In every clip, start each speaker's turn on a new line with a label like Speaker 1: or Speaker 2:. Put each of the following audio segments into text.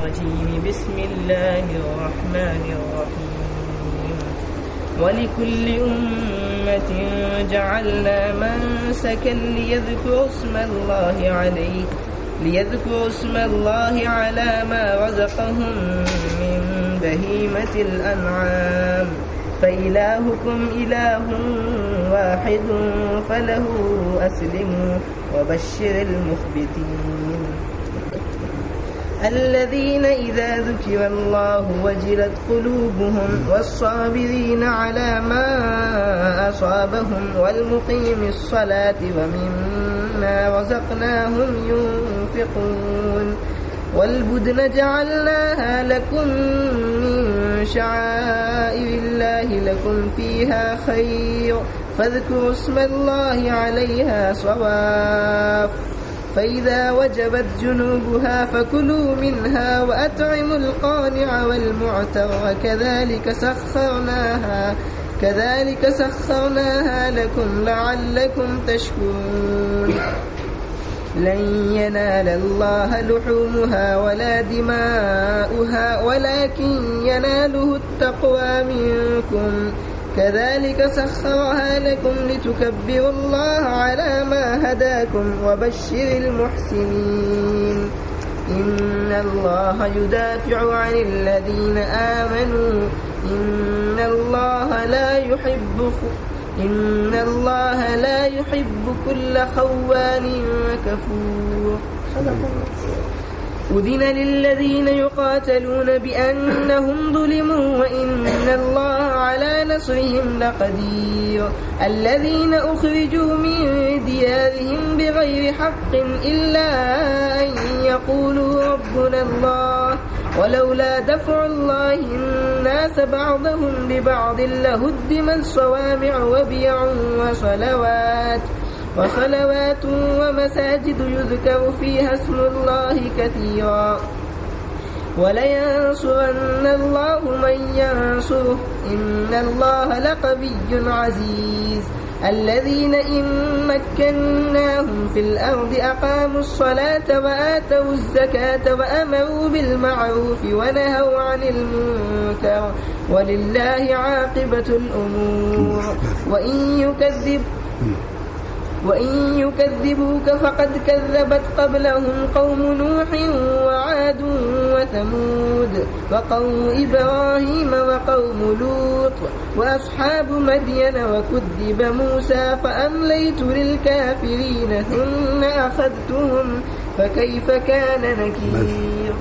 Speaker 1: الرجيم. بسم الله الرحمن الرحيم. ولكل أمة جعلنا منسكا ليذكروا اسم الله على ما رزقهم من بهيمة الأنعام فإلهكم إله واحد فله أسلموا وبشر المخبتين الذين إذا ذكر الله وجلت قلوبهم والصابرين على ما أصابهم والمقيم الصلاة ومما رزقناهم ينفقون والبدن جعلناها لكم من شعائر الله لكم فيها خير فاذكروا اسم الله عليها صواف فإذا وجبت جنوبها فكلوا منها وأطعموا القانع والمعتر كذلك سخرناها لكم لعلكم تشكرون لن ينال الله لحومها ولا دماؤها ولكن يناله التقوى منكم كذلك سخرها لكم لتكبروا الله على ما هداكم وبشر المحسنين إن الله يدافع عن الذين آمنوا إن الله لا يحب كل خوان كفور. أذن للذين يقاتلون بأنهم ظلموا وإن الله على نصرهم لقدير الذين أخرجوا من ديارهم بغير حق إلا أن يقولوا ربنا الله ولولا دفع الله الناس بعضهم ببعض لهدمت صوامع وبيع وصلوات ومساجد يذكر فيها اسم الله كثيرا ولينصرن الله من ينصره إن الله لقوي عزيز الذين إن مكناهم في الأرض أقاموا الصلاة وآتوا الزكاة وأمروا بالمعروف ونهوا عن المنكر ولله عاقبة الأمور وإن يكذبوك فقد كذبت قبلهم قوم نوح وعاد وثمود وقوم إبراهيم وقوم لوط وأصحاب مدين وكذب موسى فأمليت للكافرين ثم أخذتهم فكيف كان نكير.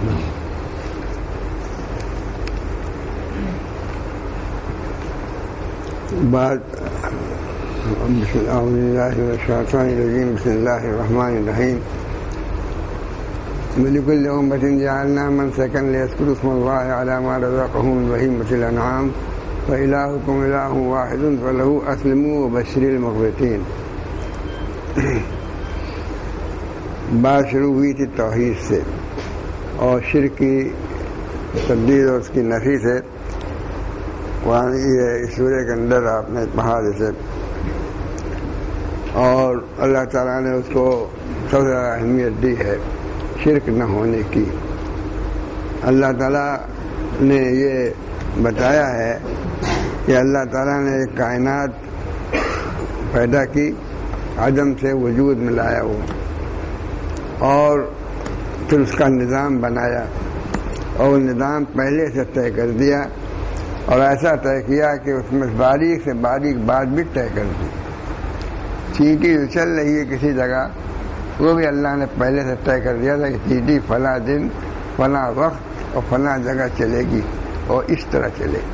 Speaker 2: أعوذ بالله من الشيطان الرجيم. بسم الله الرحمن الرحيم. ولكل أمة جعلنا منسكا ليذكروا اسم الله على ما رزقهم من بهيمة الأنعام فإلهكم إله واحد فله أسلموا وبشر المخبتين. बात शुरू हुई थी तौहीद से और शिर्क की तब्दील और उसकी नफी से। कुरान इस सूरह के अंदर आपने पढ़ा जैसे और अल्लाह ताला ने उसको सबसे ज़्यादा अहमियत दी है शिर्क न होने की। अल्लाह ताला ने ये बताया है कि अल्लाह ताला ने एक कायनात पैदा की, आदम से वजूद में लाया वो, और फिर उसका निज़ाम बनाया और निज़ाम पहले से तय कर दिया और ऐसा तय किया कि उसमें बारीक से बारीक बात भी तय कर दी। चींटी जो चल रही है किसी जगह, वो भी अल्लाह ने पहले से तय कर दिया था कि चींटी फला दिन फला वक्त और फला जगह चलेगी और इस तरह चलेगी।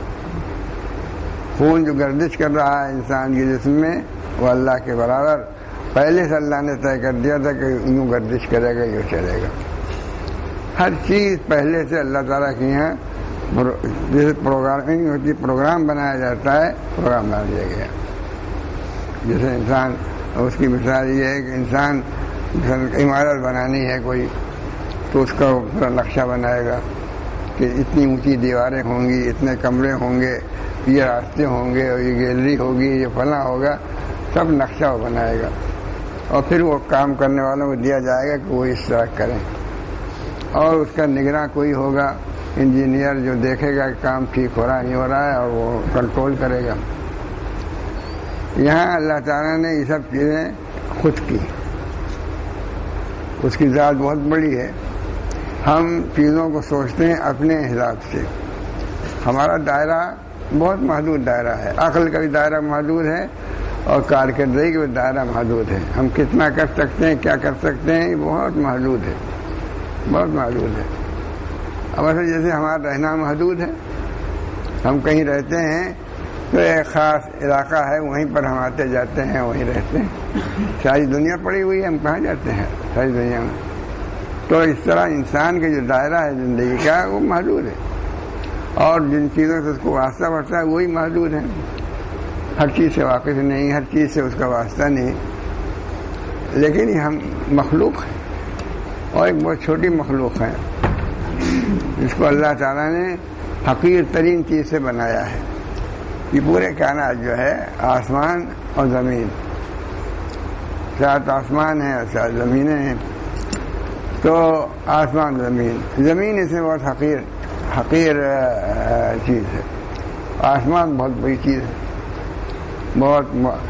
Speaker 2: खून जो गर्दिश कर रहा है इंसान के जिस्म में, वो अल्लाह के बराबर पहले से अल्लाह ने तय कर दिया था कि यूँ गर्दिश करेगा, यूँ चलेगा। हर चीज़ पहले से अल्लाह ताला की यहाँ जैसे प्रोग्रामिंग होती, प्रोग्राम बनाया जाता है, प्रोग्राम बना दिया गया। जैसे इंसान, उसकी मिसाल ये है कि इंसान इमारत बनानी है कोई, तो उसका पूरा नक्शा बनाएगा कि इतनी ऊंची दीवारें होंगी, इतने कमरे होंगे, ये रास्ते होंगे और ये गैलरी होगी, ये फला होगा, सब नक्शा वो बनाएगा और फिर वो काम करने वालों को दिया जाएगा कि वो इस तरह करें। اور اس کا نگراں کوئی ہوگا، انجینئر جو دیکھے گا کہ کام ٹھیک ہو رہا نہیں ہو رہا ہے اور وہ کنٹرول کرے گا۔ یہاں اللہ تعالیٰ نے یہ سب چیزیں خود کی، اس کی ذات بہت بڑی ہے۔ ہم چیزوں کو سوچتے ہیں اپنے حساب سے، ہمارا دائرہ بہت محدود دائرہ ہے، عقل کا بھی دائرہ محدود ہے اور کارکردگی کا بھی دائرہ محدود ہے۔ ہم کتنا کر سکتے ہیں، کیا کر سکتے ہیں، یہ بہت محدود ہے، بہت محدود ہے۔ اب ایسے جیسے ہمارا رہنا محدود ہے، ہم کہیں رہتے ہیں تو ایک خاص علاقہ ہے، وہیں پر ہم آتے جاتے ہیں، وہیں رہتے ہیں۔ ساری دنیا پڑی ہوئی ہے، ہم کہاں جاتے ہیں ساری دنیا میں؟ تو اس طرح انسان کا جو دائرہ ہے زندگی کا وہ محدود ہے، اور جن چیزوں سے اس کو واسطہ پڑتا ہے وہی محدود ہے۔ ہر چیز سے واقف نہیں، ہر چیز سے اس کا واسطہ نہیں، لیکن یہ ہم مخلوق ہیں اور ایک بہت چھوٹی مخلوق ہے جس کو اللہ تعالیٰ نے حقیر ترین چیز سے بنایا ہے۔ یہ پورے کائنات جو ہے آسمان اور زمین، 7 آسمان ہیں اور 7 زمینیں ہیں، تو آسمان زمین اس میں بہت حقیر چیز ہے، آسمان بہت بڑی چیز ہے، بہت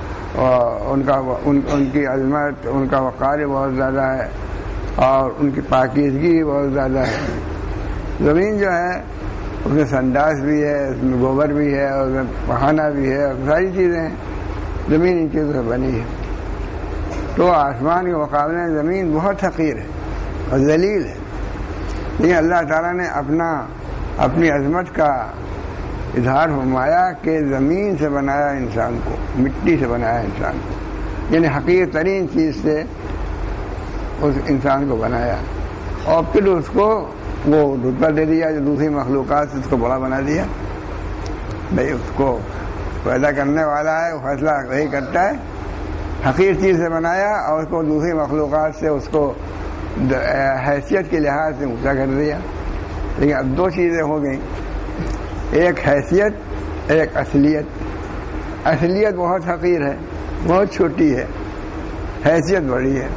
Speaker 2: ان کی عظمت، ان کا وقار بہت زیادہ ہے اور ان کی پاکیزگی بہت زیادہ ہے۔ زمین جو ہے اس میں سنداس بھی ہے، اس میں گوبر بھی ہے، اور اس میں پخانا بھی ہے، اور ساری چیزیں ہیں، زمین ان چیزوں سے بنی ہے۔ تو آسمان کے مقابلے میں زمین بہت حقیر ہے اور ذلیل ہے، لیکن اللہ تعالیٰ نے اپنی عظمت کا اظہار فرمایا کہ زمین سے بنایا انسان کو، مٹی سے بنایا انسان کو، یعنی حقیر ترین چیز سے اس انسان کو بنایا، اور پھر اس کو وہ رتبہ دے دیا جو دوسری مخلوقات سے اس کو بڑا بنا دیا۔ بھائی اس کو پیدا کرنے والا ہے، وہ فیصلہ وہی کرتا ہے، حقیر چیز سے بنایا اور اس کو دوسری مخلوقات سے اس کو حیثیت کے لحاظ سے اونچا کر دیا۔ لیکن اب 2 چیزیں ہو گئیں، ایک حیثیت، ایک اصلیت۔ اصلیت بہت حقیر ہے، بہت چھوٹی ہے، حیثیت بڑی ہے۔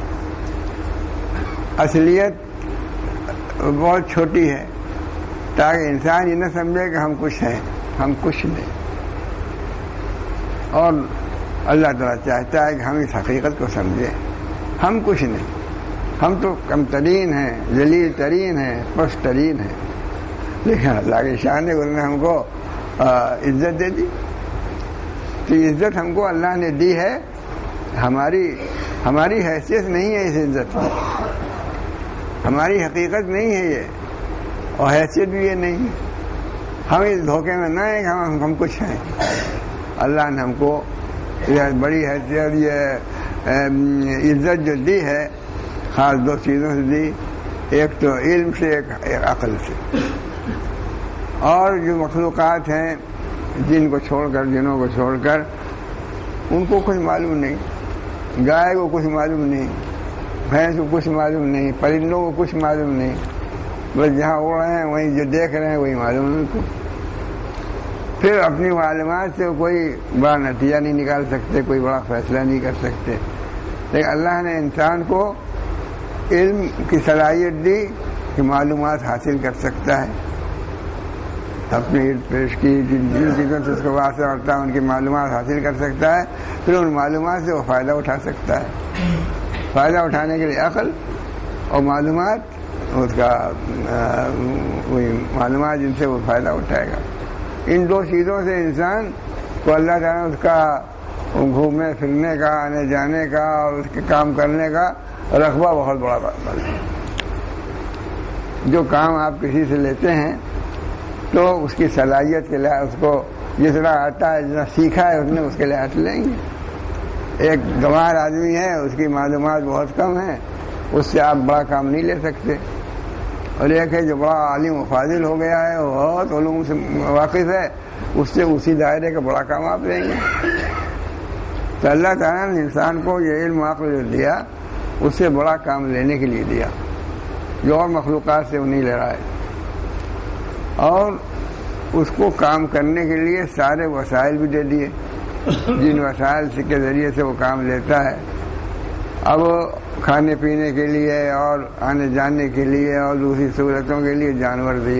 Speaker 2: اصلیت بہت چھوٹی ہے تاکہ انسان یہ نہ سمجھے کہ ہم کچھ ہیں، ہم کچھ نہیں، اور اللہ تعالیٰ چاہتا ہے کہ ہم اس حقیقت کو سمجھیں، ہم کچھ نہیں، ہم تو کم ترین ہیں، ذلیل ترین ہیں، پست ترین ہیں، لیکن اللہ کی شان نے انہوں نے ہم کو عزت دے دی۔ تو عزت ہم کو اللہ نے دی ہے، ہماری حیثیت نہیں ہے اس عزت کی، ہماری حقیقت نہیں ہے یہ، اور حیثیت بھی یہ نہیں ہے۔ ہم اس دھوکے میں نہ ہیں کہ ہم کچھ ہیں۔ اللہ نے ہم کو یہ بڑی حیثیت، یہ عزت جو دی ہے، خاص 2 چیزوں سے دی، ایک تو علم سے، ایک عقل سے۔ اور جو مخلوقات ہیں جن کو چھوڑ کر، جنوں کو چھوڑ کر، ان کو کچھ معلوم نہیں، گائے کو کچھ معلوم نہیں، بھینس کو کچھ معلوم نہیں، پرندوں کو کچھ معلوم نہیں، بس جہاں اڑ رہے ہیں وہیں جو دیکھ رہے ہیں وہی معلوم ہے ان کو۔ پھر اپنی معلومات سے کوئی بڑا نتیجہ نہیں نکال سکتے، کوئی بڑا فیصلہ نہیں کر سکتے، لیکن اللہ نے انسان کو علم کی صلاحیت دی کہ معلومات حاصل کر سکتا ہے، اپنے ارد پیش کی جن چیزوں سے اس کو واسطہ ہوتا ہے ان کی معلومات حاصل کر سکتا ہے، پھر ان معلومات سے وہ فائدہ اٹھا سکتا ہے۔ فائدہ اٹھانے کے لیے عقل اور معلومات، اس کا وہی معلومات جن سے وہ فائدہ اٹھائے گا۔ ان 2 چیزوں سے انسان کو اللہ تعالیٰ اس کا گھومنے پھرنے کا، آنے جانے کا اور اس کے کام کرنے کا رقبہ بہت بڑا بڑا ہے۔ جو کام آپ کسی سے لیتے ہیں تو اس کی صلاحیت کے لحاظ، اس کو جتنا آتا ہے، جتنا سیکھا ہے اس نے، اس کے لحاظ لیں گے۔ ایک گنوار آدمی ہے، اس کی معلومات بہت کم ہیں، اس سے آپ بڑا کام نہیں لے سکتے، اور ایک ہے جو بڑا عالم و فاضل ہو گیا ہے، وہ بہت علوم سے واقف ہے، اس سے اسی دائرے کا بڑا کام آپ لیں گے۔ تو اللہ تعالیٰ نے انسان کو یہ علم عقل جو دیا، اس سے بڑا کام لینے کے لیے دیا جو اور مخلوقات سے وہ نہیں لے رہا ہے، اور اس کو کام کرنے کے لیے سارے وسائل بھی دے دیے، جن وسائل کے ذریعے سے وہ کام لیتا ہے۔ اب کھانے پینے کے لیے اور آنے جانے کے لیے اور دوسری سہولتوں کے لیے جانور دیے،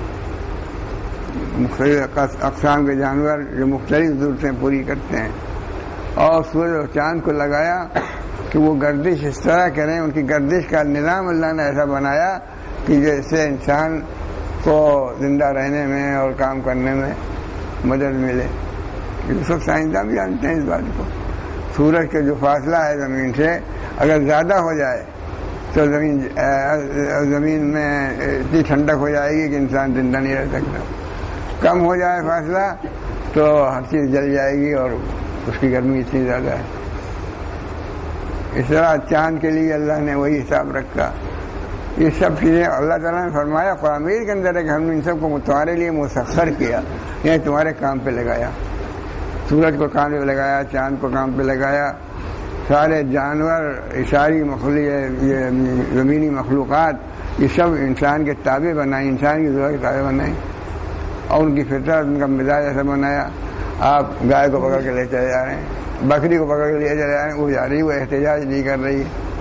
Speaker 2: مختلف اقسام کے جانور جو مختلف ضرورتیں پوری کرتے ہیں، اور سورج اور چاند کو لگایا کہ وہ گردش اس طرح کریں، ان کی گردش کا نظام اللہ نے ایسا بنایا کہ جیسے انسان کو زندہ رہنے میں اور کام کرنے میں مدد ملے۔ یہ سب سائنسداں بھی جانتے ہیں اس بات کو۔ سورج کا جو فاصلہ ہے زمین سے اگر زیادہ ہو جائے تو زمین میں اتنی ٹھنڈک ہو جائے گی کہ انسان زندہ نہیں رہ سکتا، کم ہو جائے فاصلہ تو ہر چیز جل جائے گی اور اس کی گرمی اتنی زیادہ ہے۔ اس طرح چاند کے لیے اللہ نے وہی حساب رکھا۔ یہ سب چیزیں اللہ تعالیٰ نے فرمایا قرآن مجید کے اندر ہے کہ ہم نے ان سب کو تمہارے لیے مسخر کیا، یعنی تمہارے کام پہ لگایا۔ سورج کو کام پہ لگایا، چاند کو کام پہ لگایا، سارے جانور، ساری یہ زمینی مخلوقات، یہ سب انسان کے تابع بنائی، انسان کی ضرورت کے تابع بنائی، اور ان کی فطرت، ان کا مزاج ایسا بنایا۔ آپ گائے کو پکڑ کے لے چلے جا رہے ہیں، بکری کو پکڑ کے لے چلے جا رہے ہیں، وہ جا رہی، وہ احتجاج نہیں کر رہی،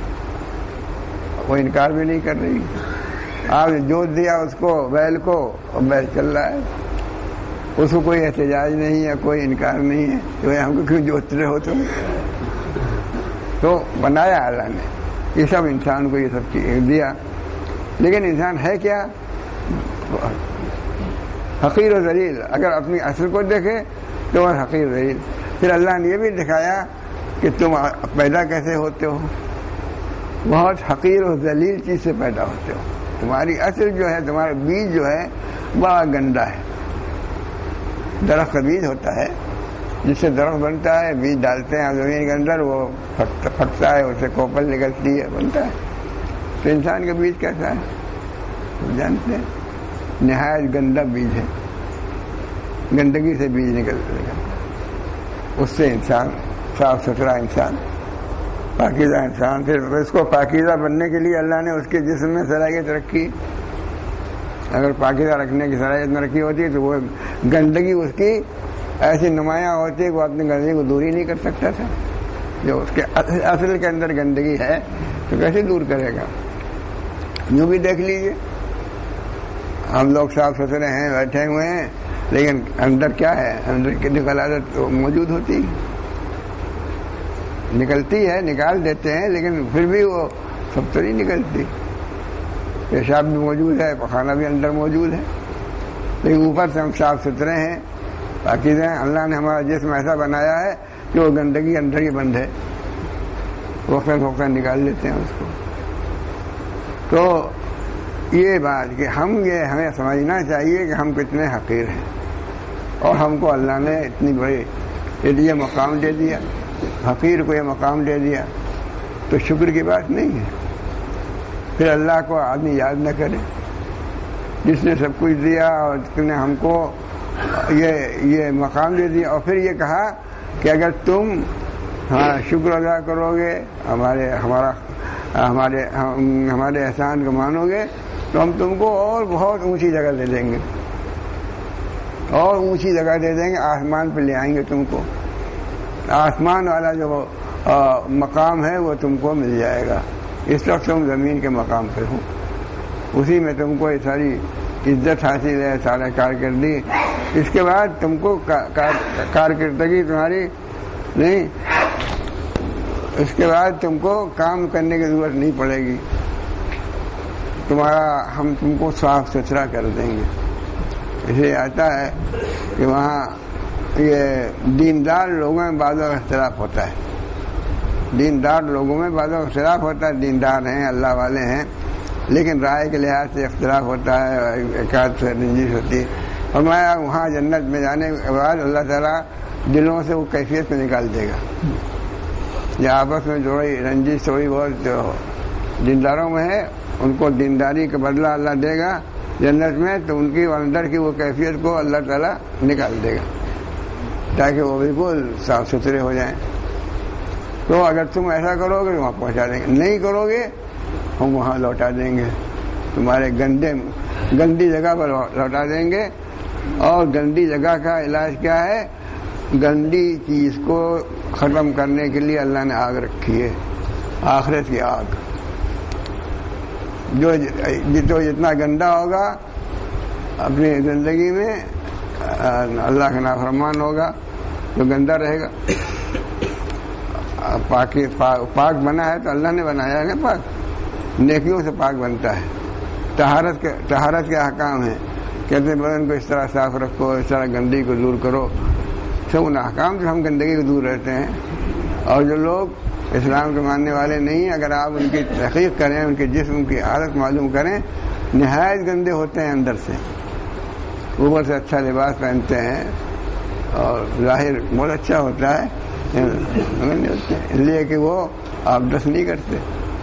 Speaker 2: وہ انکار بھی نہیں کر رہی۔ آپ نے جوت دیا اس کو، بیل کو، اور بیل چل رہا ہے، اس کو کوئی احتجاج نہیں ہے، کوئی انکار نہیں ہے کہ ہم کو کیوں جوت رہے ہو تم۔ تو بنایا اللہ نے یہ سب، انسان کو یہ سب چیز دیا، لیکن انسان ہے کیا؟ حقیر و ذلیل۔ اگر اپنی اصل کو دیکھے تو وہ حقیر و ذلیل۔ پھر اللہ نے یہ بھی دکھایا کہ تم پیدا کیسے ہوتے ہو، بہت حقیر و ذلیل چیز سے پیدا ہوتے ہو۔ تمہاری اصل جو ہے، تمہارا بیج جو ہے بڑا گندا ہے۔ درخت کا بیج ہوتا ہے جس سے درخت بنتا ہے، بیج ڈالتے ہیں زمین کے اندر، وہ پھٹتا ہے، اس سے کوپل نکلتی ہے، بنتا ہے۔ تو انسان کا بیج کیسا ہے جانتے ہیں؟ نہایت گندا بیج ہے، گندگی سے بیج نکلتا ہے، اس سے انسان صاف ستھرا انسان، پاکیزہ انسان۔ پھر اس کو پاکیزہ بننے کے لیے اللہ نے اس کے جسم میں صلاحیت رکھی۔ اگر پاکیزہ رکھنے کی صلاحیت نہ رکھی ہوتی تو وہ گندگی اس کی ایسی نمایاں ہوتی ہے کہ وہ اپنی گندگی کو دور ہی نہیں کر سکتا تھا۔ جو اس کے اصل کے اندر گندگی ہے تو کیسے دور کرے گا؟ یوں بھی دیکھ لیجیے، ہم لوگ صاف ستھرے ہیں، بیٹھے ہوئے ہیں، لیکن اندر کیا ہے؟ اندر کی غلازت موجود ہوتی، نکلتی ہے، نکال دیتے ہیں، لیکن پھر بھی وہ سب تو نہیں نکلتی۔ پیشاب بھی موجود ہے، پخانہ بھی اندر موجود ہے، لیکن اوپر سے ہم صاف ستھرے ہیں، پاکیزہ ہیں۔ اللہ نے ہمارا جسم ایسا بنایا ہے کہ وہ گندگی اندر ہی بند ہے، وقتاً فوقتاً نکال لیتے ہیں اس کو۔ تو یہ بات کہ ہمیں سمجھنا چاہیے کہ ہم کتنے حقیر ہیں، اور ہم کو اللہ نے اتنی بڑی یہ مقام دے دیا، حقیر کو یہ مقام دے دیا، تو شکر کی بات نہیں ہے۔ پھر اللہ کو آدمی یاد نہ کرے، جس نے سب کچھ دیا اور جس نے ہم کو یہ مقام دے دیا، اور پھر یہ کہا کہ اگر تم شکر ادا کرو گے، ہمارے احسان کو مانو گے، تو ہم تم کو اور بہت اونچی جگہ دے دیں گے، اور اونچی جگہ دے دیں گے، آسمان پہ لے آئیں گے تم کو، آسمان والا جو مقام ہے وہ تم کو مل جائے گا۔ اس وقت تم زمین کے مقام پہ ہو، اسی میں تم کو یہ ساری عزت حاصل ہے، سارا کارکردگی۔ اس کے بعد تم کو کارکردگی تمہاری نہیں، اس کے بعد تم کو کام کرنے کی ضرورت نہیں پڑے گی، ہم تم کو صاف ستھرا کر دیں گے۔ اسے آتا ہے کہ وہاں یہ دیندار لوگوں میں بعض اختلاف ہوتا ہے، دیندار لوگوں میں بعض اختلاف ہوتا ہے، دیندار ہیں، اللہ والے ہیں، لیکن رائے کے لحاظ سے اختلاف ہوتا ہے، ایکاد سے رنجش ہوتی ہے۔ فرمایا وہاں جنت میں جانے کے بعد اللہ تعالیٰ دلوں سے وہ کیفیت کو نکال دے گا، یہ آپس میں جو رنجش تھوڑی بہت دینداروں میں ہے، ان کو دینداری کا بدلہ اللہ دے گا جنت میں، تو ان کی اندر کی وہ کیفیت کو اللہ تعالیٰ نکال دے گا تاکہ وہ بالکل صاف ستھرے ہو جائیں۔ تو اگر تم ایسا کرو گے وہاں پہنچا دیں گے، نہیں کرو گے ہم وہاں لوٹا دیں گے، تمہارے گندی جگہ پر لوٹا دیں گے۔ اور گندی جگہ کا علاج کیا ہے؟ گندی چیز کو ختم کرنے کے لیے اللہ نے آگ رکھی ہے، آخرت کی آگ. جو جتنا گندا ہوگا اپنی زندگی میں اللہ کا نافرمان ہوگا تو گندا رہے گا. پاک بنا ہے تو اللہ نے بنایا ہے. پاک نیکیوں سے پاک بنتا ہے. طہارت کے احکام ہیں. کہتے ہیں بدن کو اس طرح صاف رکھو, اس طرح گندگی کو دور کرو. سب ان احکام سے ہم گندگی کو دور رہتے ہیں. اور جو لوگ اسلام کے ماننے والے نہیں, اگر آپ ان کی تحقیق کریں, ان کے جسم کی حالت معلوم کریں, نہایت گندے ہوتے ہیں اندر سے. اوپر سے اچھا لباس پہنتے ہیں اور ظاہر بہت اچھا ہوتا ہے, اس لیے کہ وہ آپ ڈس نہیں کرتے.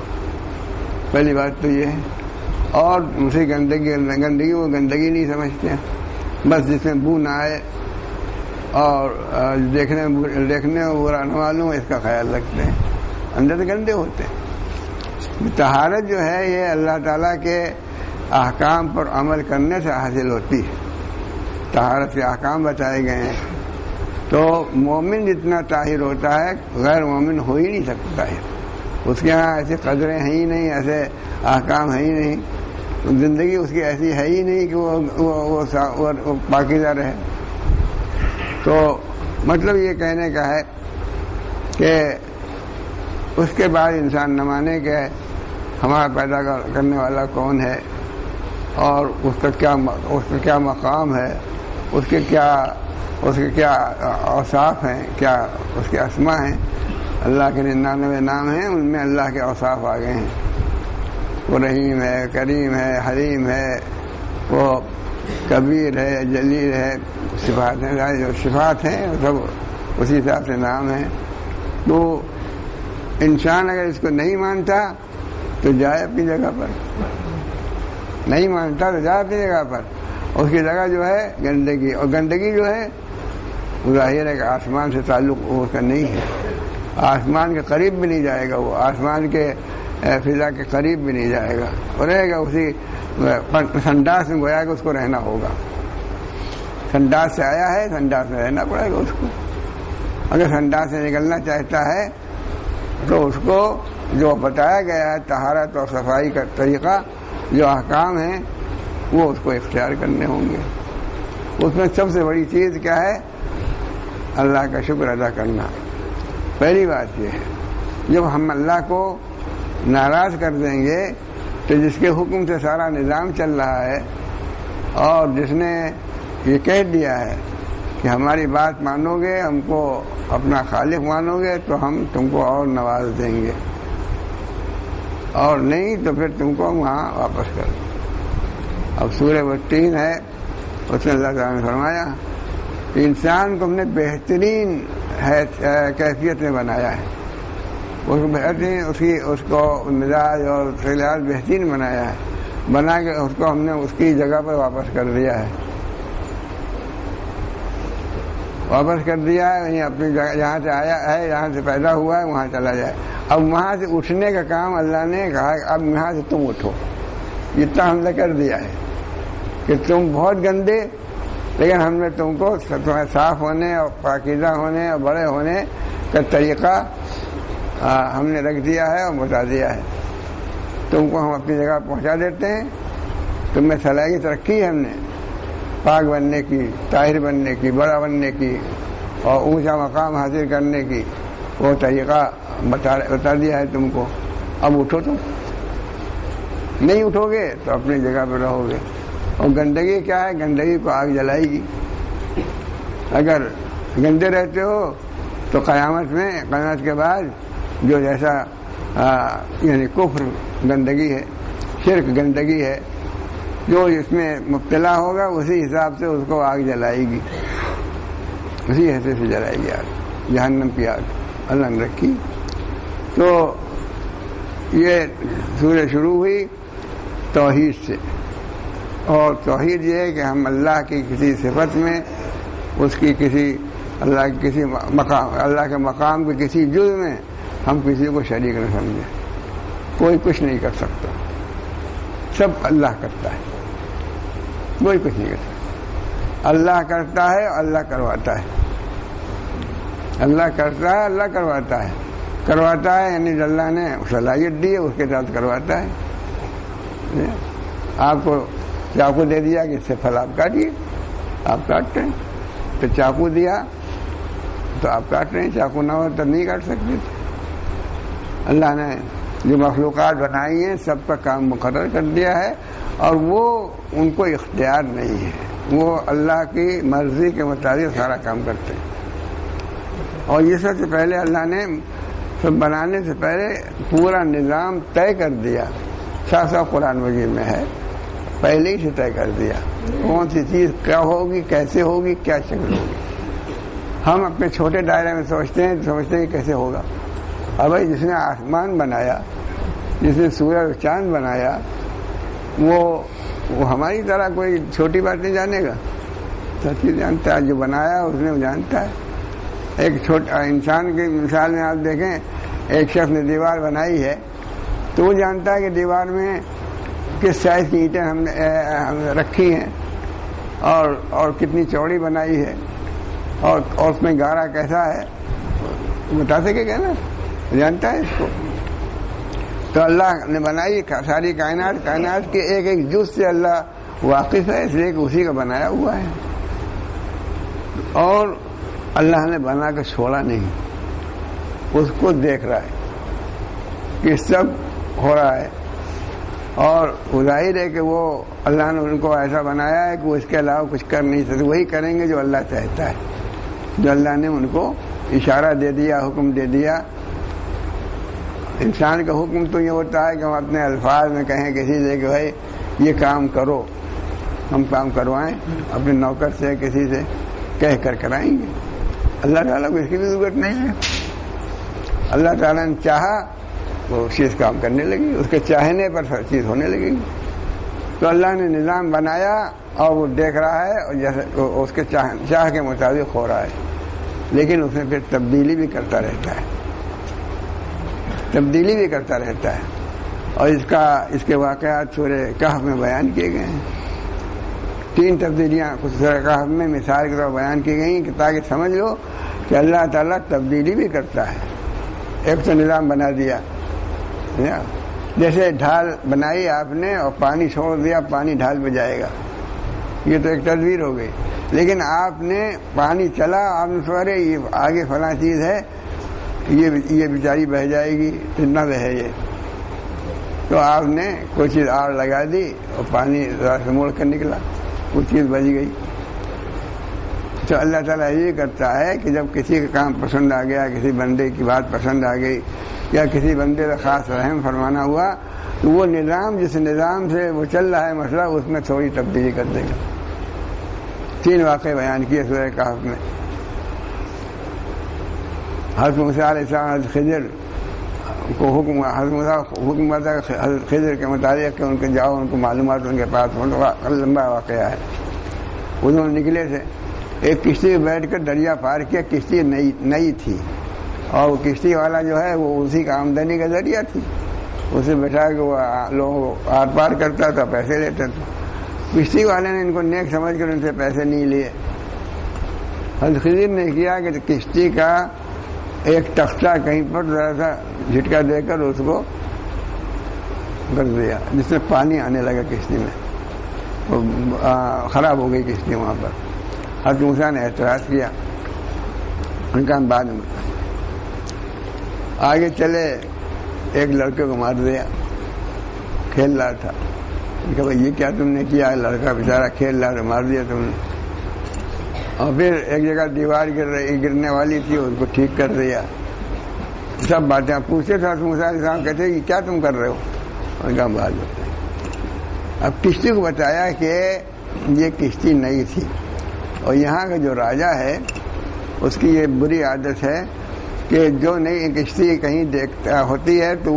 Speaker 2: پہلی بات تو یہ ہے. اور دوسری گندگی وہ گندگی نہیں سمجھتے ہیں, بس جس میں بو نہ آئے اور دیکھنے میں برا نہ معلوم اس کا خیال رکھتے ہیں. اندر سے گندے ہوتے ہیں. طہارت جو ہے یہ اللہ تعالیٰ کے احکام پر عمل کرنے سے حاصل ہوتی ہے. طہارت کے احکام بتائے گئے ہیں. تو مومن جتنا طاہر ہوتا ہے غیر مومن ہو ہی نہیں سکتا ہے. اس کے ہاں ایسی قدریں ہیں ہی نہیں, ایسے احکام ہیں ہی نہیں, زندگی اس کی ایسی ہے ہی نہیں کہ وہ پاکیزہ رہے. تو مطلب یہ کہنے کا ہے کہ اس کے بعد انسان نہ مانے کہ ہمارا پیدا کرنے والا کون ہے اور اس کا کیا مقام ہے, اس کے کیا اوصاف ہیں, کیا اس کے اسماء ہیں. اللہ کے 99 نام ہیں, ان میں اللہ کے اوصاف آ گئے ہیں. وہ رحیم ہے, کریم ہے, حلیم ہے, وہ کبیر ہے, جلیل ہے. صفات ہیں, جو صفات ہیں سب اسی حساب سے نام ہیں. تو انسان اگر اس کو نہیں مانتا تو جائے اپنی جگہ پر, نہیں مانتا تو جائے اپنی جگہ پر. اس کی جگہ جو ہے گندگی, اور گندگی جو ہے ظاہر ہے کہ آسمان سے تعلق اس کا نہیں ہے. آسمان کے قریب بھی نہیں جائے گا, وہ آسمان کے فضا کے قریب بھی نہیں جائے گا, اور رہے گا اسی سنڈاس میں. گویا کہ اس کو رہنا ہوگا. سنڈاس سے آیا ہے, سنڈاس میں رہنا پڑے گا اس کو. اگر سنڈاس سے نکلنا چاہتا ہے تو اس کو جو بتایا گیا ہے طہارت اور صفائی کا طریقہ, جو احکام ہیں, وہ اس کو اختیار کرنے ہوں گے. اس میں سب سے بڑی چیز کیا ہے؟ اللہ کا شکر ادا کرنا. پہلی بات یہ ہے, جب ہم اللہ کو ناراض کر دیں گے تو جس کے حکم سے سارا نظام چل رہا ہے اور جس نے یہ کہہ دیا ہے کہ ہماری بات مانو گے, ہم کو اپنا خالق مانو گے, تو ہم تم کو اور نواز دیں گے, اور نہیں تو پھر تم کو وہاں واپس کر دیں. اب سورہ والتین ہے, اس میں اللہ تعالیٰ نے فرمایا کہ انسان کو ہم نے بہترین کیفیت میں بنایا ہے. اس کو بہترین اس کو مزاج اور خیالات بہترین بنایا ہے. بنا کے اس کو ہم نے اس کی جگہ پر واپس کر دیا ہے. واپس کر دیا ہے, اپنی جگہ جہاں سے آیا ہے, جہاں سے پیدا ہوا ہے, وہاں چلا جائے. اب وہاں سے اٹھنے کا کام اللہ نے کہا کہ اب یہاں سے تم اٹھو. اتنا ہم نے کر دیا ہے کہ تم بہت گندے, لیکن ہم نے تم کو صاف ہونے اور پاکیزہ ہونے اور بڑے ہونے کا طریقہ ہم نے رکھ دیا ہے اور بتا دیا ہے. تم کو ہم اپنی جگہ پہنچا دیتے ہیں. تم میں صلاحیت رکھی ہے ہم نے پاک بننے کی, طاہر بننے کی, بڑا بننے کی اور اونچا مقام حاصل کرنے کی. وہ طریقہ بتا دیا ہے تم کو. اب اٹھو. تم نہیں اٹھو گے تو اپنی جگہ پہ رہو گے. اور گندگی کیا ہے؟ گندگی کو آگ جلائے گی. اگر گندے رہتے ہو تو قیامت کے بعد جو جیسا یعنی کفر گندگی ہے, شرک گندگی ہے, جو اس میں مبتلا ہوگا اسی حساب سے اس کو آگ جلائے گی, اسی حیثیت سے جلائے گی آگ, جہنم کی آگ. اللہ نے رکھی. تو یہ سورہ شروع ہوئی توحید سے, اور توحید یہ ہے کہ ہم اللہ کی کسی صفت میں, اس کی کسی اللہ کے کسی مقام, اللہ کے مقام کے کسی جز میں ہم کسی کو شریک نہ سمجھیں. کوئی کچھ نہیں کر سکتا, سب اللہ کرتا ہے, کوئی کچھ نہیں کر سکتا. اللہ کرتا ہے, اللہ کرواتا ہے. اللہ کرتا ہے, اللہ کرواتا ہے. کرواتا ہے، یعنی اللہ نے صلاحیت دی ہے اس کے ساتھ کرواتا ہے. آپ کو چاقو دے دیا کہ اس سے پھل آپ کاٹیے، آپ کاٹتے ہیں. تو چاقو دیا تو آپ کاٹ رہے ہیں، چاقو نہ ہو تو نہیں کاٹ سکتے تھے. اللہ نے جو مخلوقات بنائی ہیں سب کا کام مقرر کر دیا ہے، اور وہ ان کو اختیار نہیں ہے، وہ اللہ کی مرضی کے مطابق سارا کام کرتے ہیں. اور یہ سب سے پہلے اللہ نے سب بنانے سے پہلے پورا نظام طے کر دیا. صاف صاف قرآن مجید میں ہے، پہلے ہی سے طے کر دیا کون سی چیز کیا ہوگی، کیسے ہوگی، کیا شکل ہوگی. ہم اپنے چھوٹے دائرے میں سوچتے ہیں کیسے ہوگا. اب بھائی جس نے آسمان بنایا، جس نے سورج اور چاند بنایا، وہ ہماری طرح کوئی چھوٹی بات نہیں جانے گا، سب چیز جانتا ہے. جو بنایا اس نے جانتا ہے. ایک چھوٹا انسان کی مثال میں آپ دیکھیں، ایک شخص نے دیوار بنائی ہے تو وہ جانتا ہے کہ دیوار میں کس سائز کی اینٹیں ہم نے رکھی ہیں اور کتنی چوڑی بنائی ہے اور اس میں گارا کیسا ہے، بتا سکے گا نا، جانتا ہے اس کو. تو اللہ نے بنائی ساری کائنات کے ایک ایک جز سے اللہ واقف ہے، اس لیے کہ اسی کا بنایا ہوا ہے. اور اللہ نے بنا کے چھوڑا نہیں، اس کو دیکھ رہا ہے کہ سب ہو رہا ہے. اور ظاہر ہے کہ وہ اللہ نے ان کو ایسا بنایا ہے کہ وہ اس کے علاوہ کچھ کر نہیں سکتے، وہی کریں گے جو اللہ چاہتا ہے، جو اللہ نے ان کو اشارہ دے دیا، حکم دے دیا. انسان کا حکم تو یہ ہوتا ہے کہ ہم اپنے الفاظ میں کہیں کسی سے کہ بھائی یہ کام کرو، ہم کام کروائیں، اپنے نوکر سے کسی سے کہہ کر کرائیں گے. اللہ تعالیٰ کو اس کی بھی ضرورت نہیں ہے. اللہ تعالیٰ نے چاہا وہ چیز کام کرنے لگی، اس کے چاہنے پر ہر چیز ہونے لگے گی. تو اللہ نے نظام بنایا اور وہ دیکھ رہا ہے، اور جیسے اس کے چاہ کے مطابق ہو رہا ہے. لیکن اس میں پھر تبدیلی بھی کرتا رہتا ہے، اور اس کے واقعات سورہ کہف میں بیان کیے گئے ہیں. 3 تبدیلیاں سورہ کہف میں مثال کے طور پر بیان کی گئی تاکہ سمجھ لو کہ اللہ تعالیٰ تبدیلی بھی کرتا ہے. ایک تو نظام بنا دیا، جیسے ڈھال بنائی آپ نے اور پانی چھوڑ دیا، پانی ڈھال پہ جائے گا، یہ تو ایک تدبیر ہو گئی. لیکن آپ نے پانی چلا، آپ نے سوچا یہ آگے فلاں چیز ہے، یہ بیچاری بہہ جائے گی، اتنا بہے یہ، تو آپ نے کوئی چیز آڑ لگا دی اور پانی ذرا سے موڑ کر نکلا، وہ چیز بچ گئی. تو اللہ تعالیٰ یہ کرتا ہے کہ جب کسی کا کام پسند آ گیا، کسی بندے کی بات پسند آ گئی، یا کسی بندے کا خاص رحم فرمانا ہوا، تو وہ نظام جس نظام سے وہ چل رہا ہے مسئلہ، اس میں تھوڑی تبدیلی کر دے گا. 3 واقعے بیان کیے سورہ کہف میں. حضرت موسیٰ علیہ السلام حضرت خضر کو حکم ہوتا ہے حضرت خضر کے مطابق کہ ان کے جاؤ، ان کو معلومات ان کے پاس ہو. لمبا واقعہ ہے. انہوں نے نکلے تھے، ایک کشتی میں بیٹھ کر دریا پار کیا. کشتی نئی تھی اور وہ کشتی والا جو ہے وہ اسی کا آمدنی کا ذریعہ تھی. اسے بٹھا کے وہ لوگوں کو آر پار کرتا تھا، پیسے لیتا تھا. کشتی والے نے ان کو نیک سمجھ کر ان سے پیسے نہیں لیے. حضرت خضر نے کیا کہ کشتی کا ایک تختہ کہیں پر ذرا سا جھٹکا دے کر اس کو کر دیا، جس میں پانی آنے لگا کشتی میں، خراب ہو گئی کشتی وہاں پر. حضرت موسیٰ نے اعتراض کیا، ان کا ہم بعد میں آگے چلے. ایک لڑکے کو مار دیا، کھیل رہا تھا. کہ بھائی یہ کیا تم نے کیا؟ لڑکا بیچارہ کھیل رہا تھا، مار دیا تم نے. اور پھر ایک جگہ دیوار گرنے والی تھی، اس کو ٹھیک کر دیا. سب باتیں پوچھتے تھے. موسیٰ علیہ السلام کہتے یہ کیا تم کر رہے ہو؟ ان کا بات بتائیں. اب کشتی کو بتایا کہ یہ کشتی نئی تھی اور یہاں کا جو راجا ہے اس کی یہ بری عادت ہے کہ جو نئی کشتی کہیں دیکھتا ہوتی ہے تو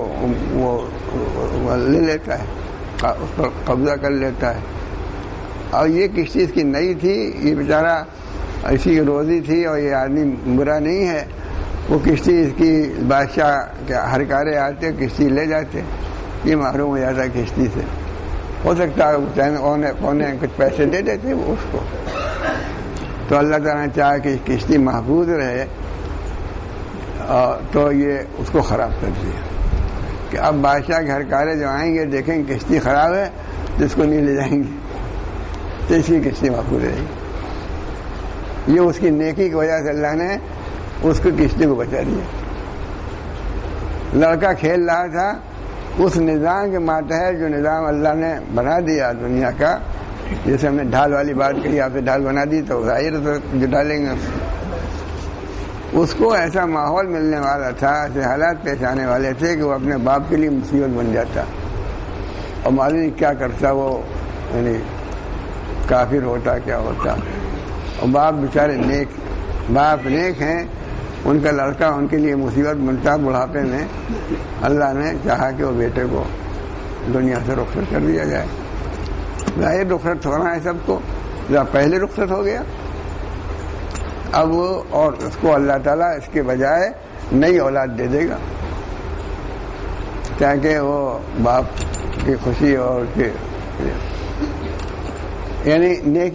Speaker 2: وہ لے لیتا ہے، اس پر قبضہ کر لیتا ہے. اور یہ کشتی اس کی نئی تھی، یہ بیچارہ اسی کی روزی تھی اور یہ آدمی برا نہیں ہے. وہ کشتی اس کی بادشاہ کے ہرکارے آتے، کشتی لے جاتے، یہ محروم ہو جاتا ہے کشتی سے. ہو سکتا ہے پونے کچھ پیسے دے دیتے وہ اس کو. تو اللہ تعالیٰ نے چاہا کہ کشتی محفوظ رہے تو یہ اس کو خراب کر دیا کہ اب بادشاہ گھر کارے جو آئیں گے دیکھیں گے کشتی خراب ہے تو اس کو نہیں لے جائیں گے، تو اس کی کشتی محفوظ رہے گی۔ یہ اس کی نیکی کی وجہ سے اللہ نے اس کی کشتی کو بچا دیا۔ لڑکا کھیل رہا تھا اس نظام کے ماتحت جو نظام اللہ نے بنا دیا دنیا کا، جیسے ہم نے ڈھال والی بات کہی، آپ نے ڈھال بنا دی تو ظاہر جو ڈالیں گے اس کو ایسا ماحول ملنے والا تھا، ایسے حالات پیش آنے والے تھے کہ وہ اپنے باپ کے لیے مصیبت بن جاتا اور معلوم کیا کرتا وہ، یعنی کافر ہوتا کیا ہوتا۔ اور باپ بیچارے باپ نیک ہیں، ان کا لڑکا ان کے لیے مصیبت بنتا بڑھاپے میں، اللہ نے چاہا کہ وہ بیٹے کو دنیا سے رخصت کر دیا جائے۔ ظاہر رخصت ہونا ہے سب کو، جب پہلے رخصت ہو گیا اب وہ، اور اس کو اللہ تعالیٰ اس کے بجائے نئی اولاد دے دے گا تاکہ وہ باپ کی خوشی اور یعنی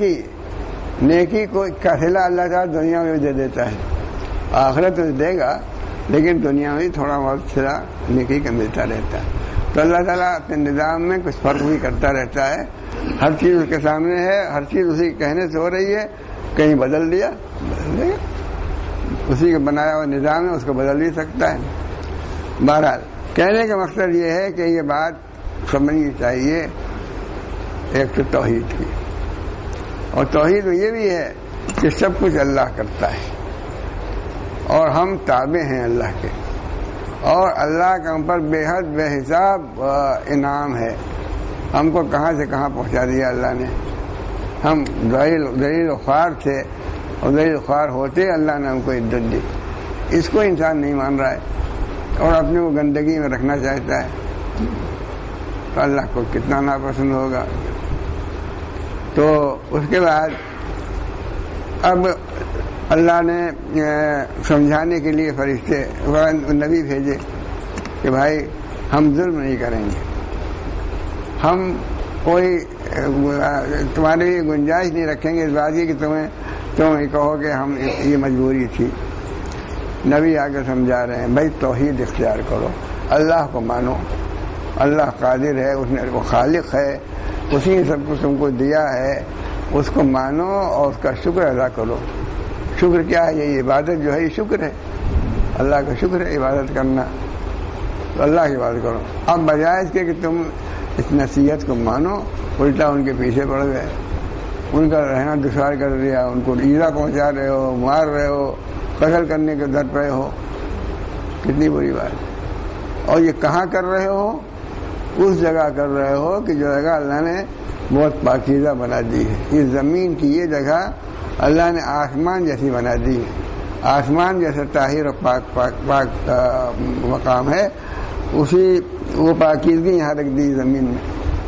Speaker 2: نیکی کو کا صلہ اللہ تعالیٰ دنیا میں بھی دے دیتا ہے، آخرت تو دے گا لیکن دنیا میں تھوڑا بہت صلہ نیکی کا ملتا رہتا ہے۔ تو اللہ تعالیٰ اپنے نظام میں کچھ فرق بھی کرتا رہتا ہے، ہر چیز اس کے سامنے ہے، ہر چیز اسی کے کہنے سے ہو رہی ہے، کہیں بدل دیا اسی کا بنایا ہوا نظام ہے، اس کو بدل بھی سکتا ہے۔ بہرحال کہنے کا مقصد یہ ہے کہ یہ بات سمجھنی چاہیے ایک تو توحید کی، اور توحید یہ بھی ہے کہ سب کچھ اللہ کرتا ہے اور ہم تابع ہیں اللہ کے، اور اللہ کا ہم پر بے حد بے حساب انعام ہے، ہم کو کہاں سے کہاں پہنچا دیا اللہ نے۔ ہم ذلیل و خوار تھے اور ذلیل و خوار ہوتے اللہ نے ہم کو عزت دی، اس کو انسان نہیں مان رہا ہے اور اپنے کو گندگی میں رکھنا چاہتا ہے، تو اللہ کو کتنا ناپسند ہوگا۔ تو اس کے بعد اب اللہ نے سمجھانے کے لیے فرشتے نبی بھیجے کہ بھائی ہم ظلم نہیں کریں گے، ہم کوئی تمہارے لیے گنجائش نہیں رکھیں گے اس بات کی کہ تم کہو کہ ہم یہ مجبوری تھی۔ نبی آگے سمجھا رہے ہیں بھائی توحید اختیار کرو، اللہ کو مانو، اللہ قادر ہے، اس نے وہ خالق ہے، اسی نے سب کچھ تم کو دیا ہے، اس کو مانو اور اس کا شکر ادا کرو۔ شکر کیا ہے؟ یہ عبادت جو ہے یہ شکر ہے، اللہ کا شکر ہے عبادت کرنا، تو اللہ کی عبادت کرو۔ اب بجائے اس کے کہ تم اس نصیحت کو مانو، الٹا ان کے پیچھے پڑ گئے، ان کا رہنا دشوار کر دیا، ان کو ایذا پہنچا رہے ہو، مار رہے ہو، قتل کرنے کے در پہ ہو، کتنی بری بات۔ اور یہ کہاں کر رہے ہو؟ اس جگہ کر رہے ہو کہ جو جگہ اللہ نے بہت پاکیزہ بنا دی ہے۔ اس زمین کی یہ جگہ اللہ نے آسمان جیسی بنا دی ہے، آسمان جیسا طاہر اور پاک مقام ہے، اسی وہ پاکیزگی یہاں رکھ دی زمین میں۔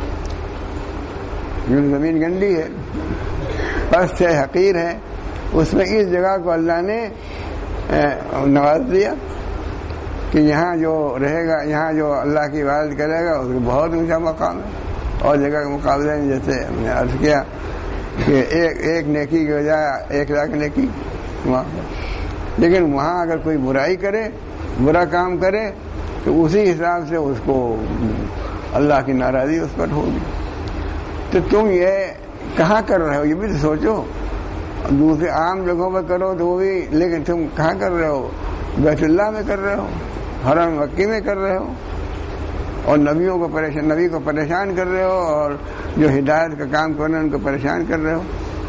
Speaker 2: جو زمین گندی ہے، پست ہے، حقیر ہے، اس میں اس جگہ کو اللہ نے نواز دیا کہ یہاں جو رہے گا، یہاں جو اللہ کی عبادت کرے گا اس کو بہت اونچا مقام ہے۔ اور جگہ کے مقابلے میں جیسے ہم نے عرض کیا کہ ایک نیکی کی بجائے 1,00,000 نیکی وہاں، لیکن وہاں اگر کوئی برائی کرے، برا کام کرے تو اسی حساب سے اس کو اللہ کی ناراضی اس پر ہوگی۔ تو تم یہ کہاں کر رہے ہو یہ بھی تو سوچو، دوسرے عام جگہوں پہ کرو تو وہ بھی، لیکن تم کہاں کر رہے ہو؟ بیت اللہ میں کر رہے ہو، حرم مکی میں کر رہے ہو، اور نبی کو پریشان کر رہے ہو، اور جو ہدایت کا کام کر رہے ہیں ان کو پریشان کر رہے ہو۔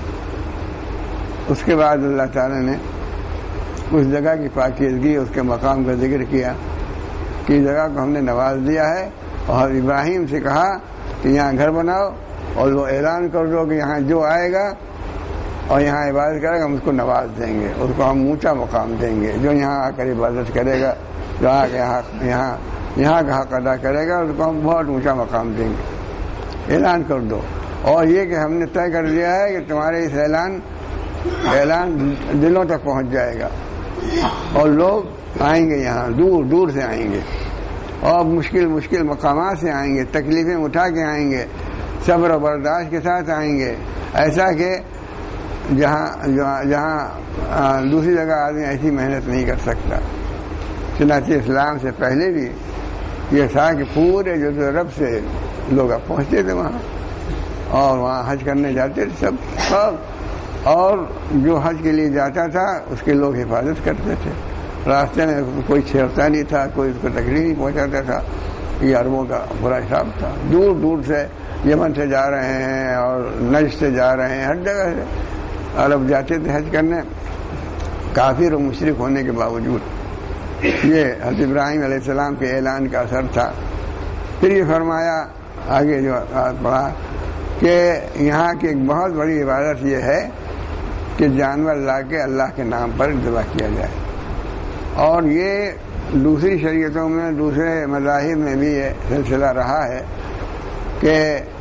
Speaker 2: اس کے بعد اللہ تعالی نے اس جگہ کی پاکیزگی، اس کے مقام کا ذکر کیا کہ اس جگہ کو ہم نے نواز دیا ہے، اور ابراہیم سے کہا کہ یہاں گھر بناؤ اور وہ اعلان کر دو کہ یہاں جو آئے گا اور یہاں عبادت کرے گا ہم اس کو نواز دیں گے، اس کو ہم اونچا مقام دیں گے۔ جو یہاں آ کر عبادت کرے گا، جو یہاں کا حق ادا کرے گا اس کو ہم بہت اونچا مقام دیں گے، اعلان کر دو۔ اور یہ کہ ہم نے طے کر دیا ہے کہ تمہارے اس اعلان دلوں تک پہنچ جائے گا، اور لوگ آئیں گے یہاں، دور دور سے آئیں گے، اور مشکل مقامات سے آئیں گے، تکلیفیں اٹھا کے آئیں گے، صبر و برداشت کے ساتھ آئیں گے، ایسا کہ جہاں دوسری جگہ آدمی ایسی محنت نہیں کر سکتا۔ چنانچہ اسلام سے پہلے بھی یہ تھا کہ پورے جزیرہ عرب سے لوگ پہنچتے تھے وہاں اور وہاں حج کرنے جاتے تھے سب، اور جو حج کے لیے جاتا تھا اس کے لوگ حفاظت کرتے تھے، راستے میں کوئی چھیڑتا نہیں تھا، کوئی اس کو تکلیف نہیں پہنچاتا تھا۔ یہ عربوں کا برا حساب تھا، دور دور سے یمن سے جا رہے ہیں اور نجد سے جا رہے ہیں، ہر جگہ سے عرب جاتے تھے حج کرنے، کافر و مشرک ہونے کے باوجود۔ یہ حضرت ابراہیم علیہ السلام کے اعلان کا اثر تھا۔ پھر یہ فرمایا آگے جو پڑھا کہ یہاں کی ایک بہت بڑی عبادت یہ ہے کہ جانور لا کے اللہ کے نام پر ذبح کیا جائے، اور یہ دوسری شریعتوں میں دوسرے مذاہب میں بھی یہ سلسلہ رہا ہے کہ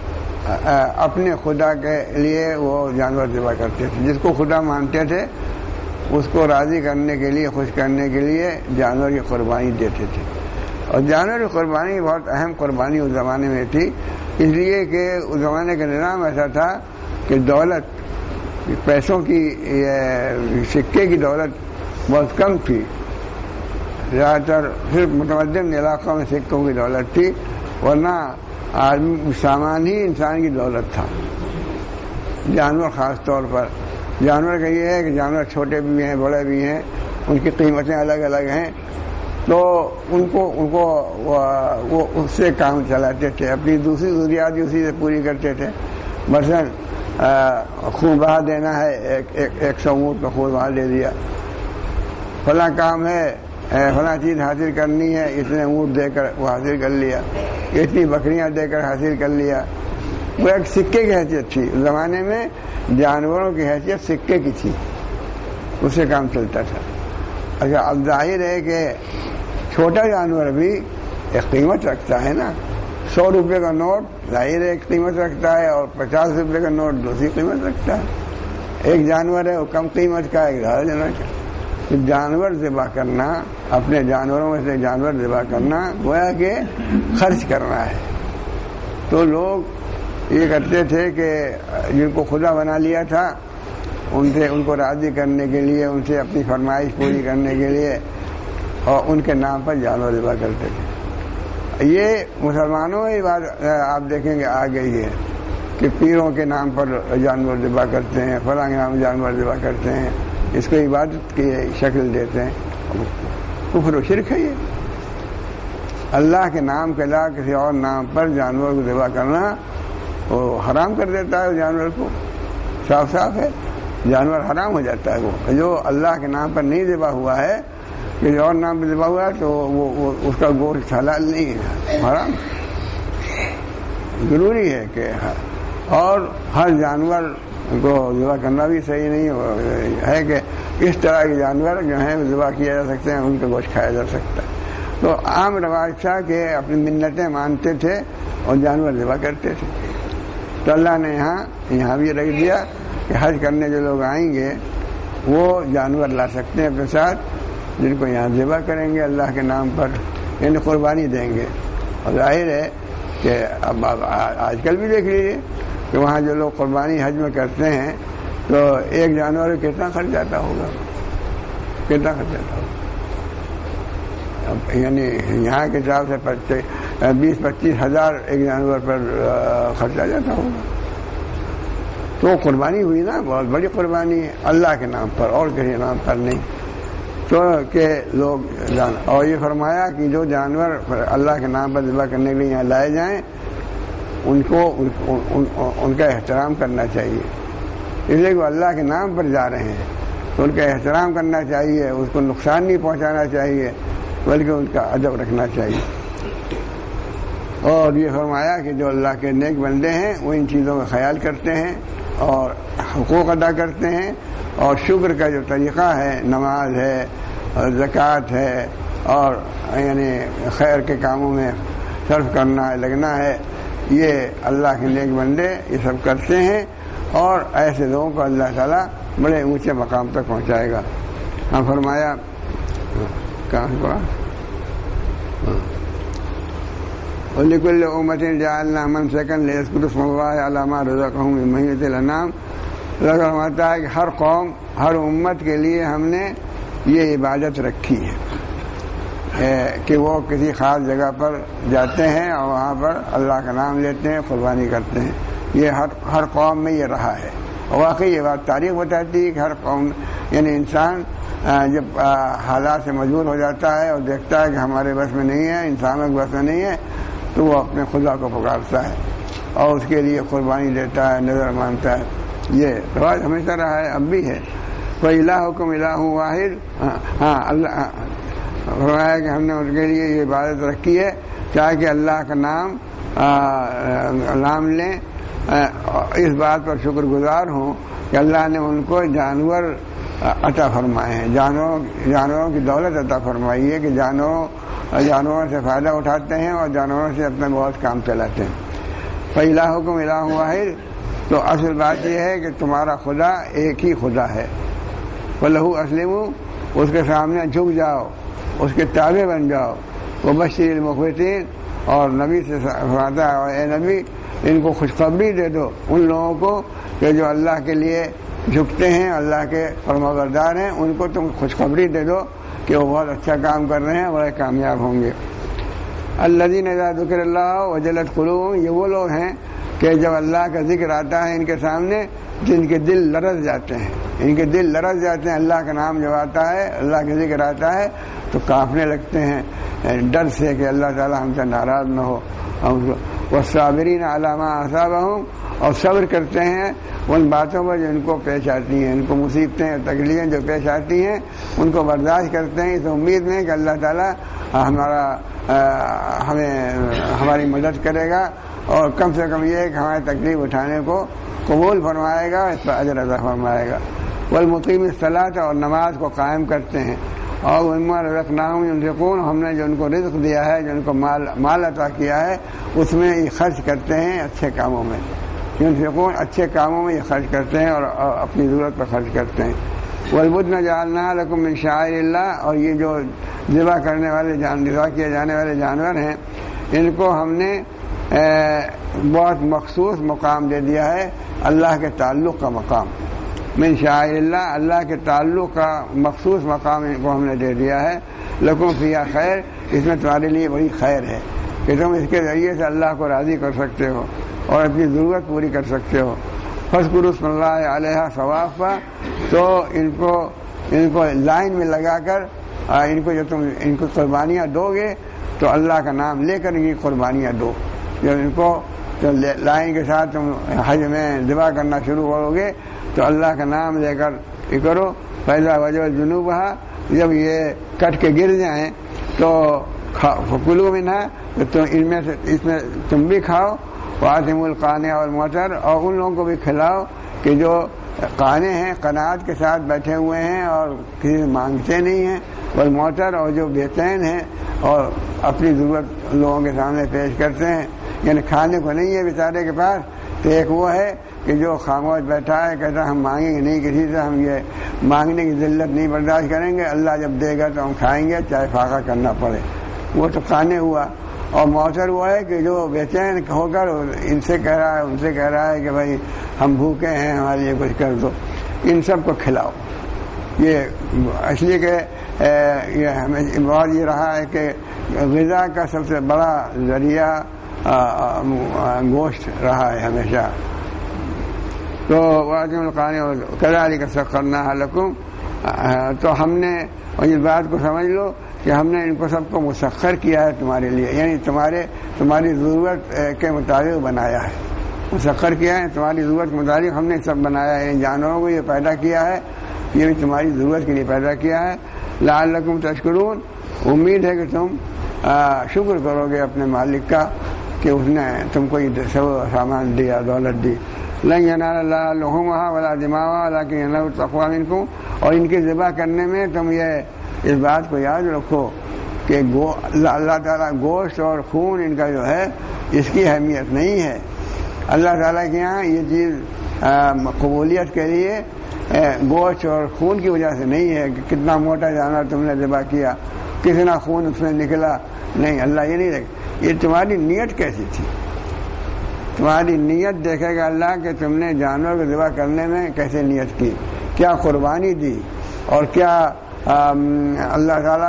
Speaker 2: اپنے خدا کے لیے وہ جانور ذبح کرتے تھے، جس کو خدا مانتے تھے اس کو راضی کرنے کے لیے، خوش کرنے کے لیے جانور کی قربانی دیتے تھے۔ اور جانور کی قربانی بہت اہم قربانی اس زمانے میں تھی، اس لیے کہ اس زمانے کا نظام ایسا تھا کہ دولت، پیسوں کی، سکے کی دولت بہت کم تھی، زیادہ تر صرف متمدن علاقوں میں سکوں کی دولت تھی، ورنہ آدمی سامان ہی انسان کی دولت تھا۔ جانور خاص طور پر، جانور کا یہ ہے کہ جانور چھوٹے بھی ہیں بڑے بھی ہیں، ان کی قیمتیں الگ الگ ہیں، تو ان کو وہ اس سے کام چلاتے تھے، اپنی دوسری ضروریات اسی سے پوری کرتے تھے۔ مثلاً خون بہا دینا ہے، 100 اونٹ کا خون بہا دے دیا، فلاں کام ہے، فلاں چیز حاصل کرنی ہے، اتنے اونٹ دے کر وہ حاصل کر لیا، اتنی بکریاں دے کر حاصل کر لیا۔ وہ ایک سکے کی حیثیت تھی، اس زمانے میں جانوروں کی حیثیت سکے کی تھی، اس سے کام چلتا تھا۔ اچھا، اب ظاہر ہے کہ چھوٹا جانور بھی ایک قیمت رکھتا ہے نا، 100 روپے کا نوٹ ظاہر ہے ایک قیمت رکھتا ہے، اور 50 روپے کا نوٹ دوسری قیمت رکھتا ہے۔ ایک جانور ہے وہ کم قیمت کا، ایک زیادہ جانور کا۔ جانور ذبح کرنا، اپنے جانوروں میں سے جانور ذبح کرنا گویا کہ خرچ کرنا ہے۔ تو لوگ یہ کرتے تھے کہ جن کو خدا بنا لیا تھا ان کو راضی کرنے کے لیے، ان سے اپنی فرمائش پوری کرنے کے لیے، اور ان کے نام پر جانور ذبح کرتے تھے۔ یہ مسلمانوں کی بات آپ دیکھیں گے آ گئی ہے کہ پیروں کے نام پر جانور ذبح کرتے ہیں، فلاں کے نام جانور ذبح کرتے ہیں، اس کو عبادت کی شکل دیتے ہیں۔ کفر و شرک ہے یہ۔ اللہ کے نام کے علاوہ کسی اور نام پر جانور کو ذبح کرنا وہ حرام کر دیتا ہے، جانور کو صاف صاف ہے، جانور حرام ہو جاتا ہے۔ وہ جو اللہ کے نام پر نہیں ذبح ہوا ہے، کسی اور نام پہ ذبح ہوا ہے تو وہ اس کا گوشت حلال نہیں ہے، حرام۔ ضروری ہے کہ اور ہر جانور کو ذبح کرنا بھی صحیح نہیں ہے کہ اس طرح کے جانور جو ہیں ذبح کیا جا سکتے ہیں، ان کا گوشت کھایا جا سکتا ہے۔ تو عام رواج تھا کہ اپنی منتیں مانتے تھے اور جانور ذبح کرتے تھے۔ تو اللہ نے یہاں بھی رکھ دیا کہ حج کرنے جو لوگ آئیں گے وہ جانور لا سکتے ہیں اپنے ساتھ، جن کو یہاں ذبح کریں گے اللہ کے نام پر، یعنی قربانی دیں گے۔ اور ظاہر ہے کہ اب آج کل بھی دیکھ لیجیے کہ وہاں جو لوگ قربانی حج میں کرتے ہیں تو ایک جانور میں کتنا خرچ آتا ہوگا، کتنا خرچ آتا ہوگا۔ یعنی یہاں کے حساب سے 20-25 ہزار ایک جانور پر خرچ آ جاتا ہوگا۔ تو قربانی ہوئی نا، بہت بڑی قربانی ہے اللہ کے نام پر اور کسی نام پر نہیں۔ تو کہ لوگ اور یہ فرمایا کہ جو جانور اللہ کے نام پر ذبح کرنے کے لیے یہاں لائے جائیں ان کا احترام کرنا چاہیے، اس لیے وہ اللہ کے نام پر جا رہے ہیں تو ان کا احترام کرنا چاہیے، اس کو نقصان نہیں پہنچانا چاہیے بلکہ ان کا ادب رکھنا چاہیے۔ اور یہ فرمایا کہ جو اللہ کے نیک بندے ہیں وہ ان چیزوں کا خیال کرتے ہیں اور حقوق ادا کرتے ہیں، اور شکر کا جو طریقہ ہے، نماز ہے اور زکوٰۃ ہے اور یعنی خیر کے کاموں میں صرف کرنا ہے، لگنا ہے، یہ اللہ کے نیک بندے یہ سب کرتے ہیں، اور ایسے لوگوں کو اللہ تعالیٰ بڑے اونچے مقام تک پہنچائے گا۔ ہاں فرمایا کہاں سے پڑھا؟ وَلِكُلِّ أُمَّةٍ جَعَلْنَا مَنْسَكًا لِيَذْكُرُوا اسْمَ اللَّهِ عَلَىٰ مَا رَزَقَهُم مِّن بَهِيمَةِ الْأَنْعَامِ۔ اللہ فرماتا ہے کہ ہر قوم، ہر امت کے لیے ہم نے یہ عبادت رکھی ہے کہ وہ کسی خاص جگہ پر جاتے ہیں اور وہاں پر اللہ کا نام لیتے ہیں، قربانی کرتے ہیں. یہ ہر قوم میں یہ رہا ہے. واقعی یہ بات تاریخ بتاتی ہے کہ ہر قوم، یعنی انسان جب حالات سے مجبور ہو جاتا ہے اور دیکھتا ہے کہ ہمارے بس میں نہیں ہے، انسانوں کے بس میں نہیں ہے، تو وہ اپنے خدا کو پکارتا ہے اور اس کے لیے قربانی دیتا ہے، نظر مانتا ہے. یہ رواج ہمیشہ رہا ہے، اب بھی ہے. وَإِلَٰهُكُمْ إِلَٰهٌ وَاحِدٌ. ہاں اللہ فرمایا کہ ہم نے ان کے لیے یہ عبادت رکھی ہے تاکہ اللہ کا نام لیں، اس بات پر شکر گزار ہوں کہ اللہ نے ان کو جانور عطا فرمائے ہیں، جانوروں کی دولت عطا فرمائی ہے کہ جانوروں سے فائدہ اٹھاتے ہیں اور جانوروں سے اپنا بہت کام چلاتے ہیں. فَإِلَٰهُكُمْ إِلَٰهٌ وَاحِدٌ. تو اصل بات یہ ہے کہ تمہارا خدا ایک ہی خدا ہے. وَلَهُ أَسْلِمُوا. اس کے سامنے جھک جاؤ، اس کے تابع بن جاؤ. وَبَشِّرِ الْمُخْبِتِينَ. اور نبی سے فرماتا ہے اے نبی ان کو خوشخبری دے دو ان لوگوں کو کہ جو اللہ کے لیے جھکتے ہیں، اللہ کے فرمانبردار ہیں، ان کو تم خوشخبری دے دو کہ وہ بہت اچھا کام کر رہے ہیں، بڑے کامیاب ہوں گے. الذین اذا ذکر اللہ وجلت قلوبہم. یہ وہ لوگ ہیں کہ جب اللہ کا ذکر آتا ہے ان کے سامنے جن کے دل لرز جاتے ہیں، اللہ کا نام جب آتا ہے، اللہ کا ذکر آتا ہے تو کانپنے لگتے ہیں ڈر سے کہ اللہ تعالی ہم سے ناراض نہ ہو. والصابرین علی ما اصابہم. اور صبر کرتے ہیں ان باتوں پر جو ان کو پیش آتی ہیں، ان کو مصیبتیں اور تکلیفیں جو پیش آتی ہیں ان کو برداشت کرتے ہیں اس امید میں کہ اللہ تعالی ہماری مدد کرے گا اور کم سے کم یہ ہے کہ ہماری تکلیف اٹھانے کو قبول فرمائے گا، اس پر اجر عطا فرمائے گا. والمقیم الصلاۃ. اور نماز کو قائم کرتے ہیں. اور مما رزقناہم ينفقون. ہم نے جو ان کو رزق دیا ہے، جو ان کو مال عطا کیا ہے، اس میں یہ خرچ کرتے ہیں اچھے کاموں میں. ينفقون. اچھے کاموں میں یہ خرچ کرتے ہیں اور اپنی ضرورت پر خرچ کرتے ہیں. والبدن جعلناها لكم من شعائر اللہ. اور یہ جو ذبح کیے جانے والے جانور ہیں ان کو ہم نے بہت مخصوص مقام دے دیا ہے، اللہ کے تعلق کا مقام. من شعائر اللہ. اللہ کے تعلق کا مخصوص مقام ان کو ہم نے دے دیا ہے. لکم فیہا خیر. اس میں تمہارے لیے بڑی خیر ہے کہ تم اس کے ذریعے سے اللہ کو راضی کر سکتے ہو اور اپنی ضرورت پوری کر سکتے ہو. فاذکروا اسم اللہ علیہا صوافا. تو ان کو لائن میں لگا کر ان کو قربانیاں دو گے تو اللہ کا نام لے کر یہ قربانیاں دو. جب ان کو لائن کے ساتھ تم حج میں ذبح کرنا شروع کرو گے تو اللہ کا نام لے کر یہ کرو. فیضا وجہ جنوبہ. جب یہ کٹ کے گر جائیں تو کلوا منہا. تو اس میں تم بھی کھاؤ. وآتموا القانع والمعتر. اور ان لوگوں کو بھی کھلاؤ کہ جو قانع ہیں، قناعت کے ساتھ بیٹھے ہوئے ہیں اور کسی سے مانگتے نہیں ہیں. والمعتر. اور جو بے چین ہیں اور اپنی ضرورت لوگوں کے سامنے پیش کرتے ہیں، یعنی کھانے کو نہیں ہے بیچارے کے پاس. تو ایک وہ ہے کہ جو خاموش بیٹھا ہے، کہتا ہم مانگیں گے نہیں کسی سے، ہم یہ مانگنے کی ذلت نہیں برداشت کریں گے، اللہ جب دے گا تو ہم کھائیں گے چاہے فاقہ کرنا پڑے. وہ تو قانع ہوا. اور معتر وہ ہے کہ جو بے چین ہو کر ان سے کہہ رہا ہے، ان سے کہہ رہا ہے کہ بھائی ہم بھوکے ہیں، ہمارے لیے کچھ کر دو. ان سب کو کھلاؤ. یہ اس لیے کہ یہ رہا ہے کہ غذا کا سب سے بڑا ذریعہ گوشت رہا ہے ہمیشہ. تو کذالک سخرناها لکم. تو ہم نے، اور اس بات کو سمجھ لو کہ ہم نے ان کو سب کو مسخر کیا ہے تمہارے لیے، یعنی تمہاری ضرورت کے مطابق بنایا ہے. مسخر کیا ہے تمہاری ضرورت کے مطابق ہم نے سب بنایا ہے. جانوروں کو یہ پیدا کیا ہے، یہ بھی تمہاری ضرورت کے لیے پیدا کیا ہے. لعلکم تشکرون. امید ہے کہ تم شکر کرو گے اپنے مالک کا کہ اس نے تم کو یہ سامان دیا، دولت دی. لن ینال اللہ لحومها ولا دماؤها ولکن ینالہ التقوی منکم. اور ان کے ذبح کرنے میں تم یہ اس بات کو یاد رکھو کہ اللہ تعالیٰ گوشت اور خون ان کا جو ہے اس کی اہمیت نہیں ہے. اللہ تعالیٰ کے یہاں یہ چیز قبولیت کے لیے گوشت اور خون کی وجہ سے نہیں ہے کہ کتنا موٹا جانور تم نے ذبح کیا، کتنا خون اس میں نکلا. نہیں، اللہ یہ نہیں دیکھ. یہ تمہاری نیت کیسی تھی. تمہاری نیت دیکھے گا اللہ کہ تم نے جانور کو ذبح کرنے میں کیسے نیت کی، کیا قربانی دی اور کیا اللہ تعالیٰ